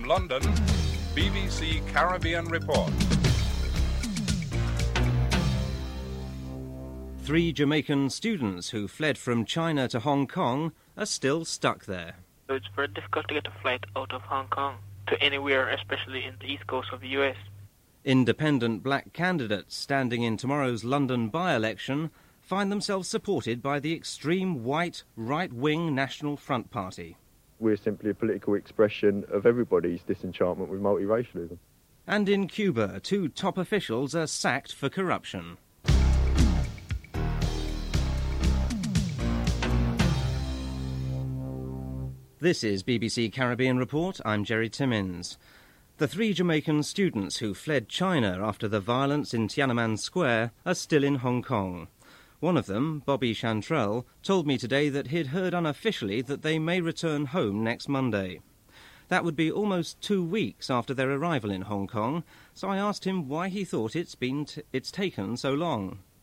London, BBC Caribbean Report. 3 Jamaican students who fled from China to Hong Kong are still stuck there. It's very difficult to get a flight out of Hong Kong to anywhere, especially in the east coast of the US. Independent black candidates standing in tomorrow's London by-election find themselves supported by the extreme white right-wing National Front Party. We're simply a political expression of everybody's disenchantment with multiracialism. And in Cuba, 2 top officials are sacked for corruption. This is BBC Caribbean Report. I'm Jerry Timmins. The 3 Jamaican students who fled China after the violence in Tiananmen Square are still in Hong Kong. One of them, Bobby Chantrell, told me today that he'd heard unofficially that they may return home next Monday. That would be almost 2 weeks after their arrival in Hong Kong, so I asked him why he thought it's taken so long.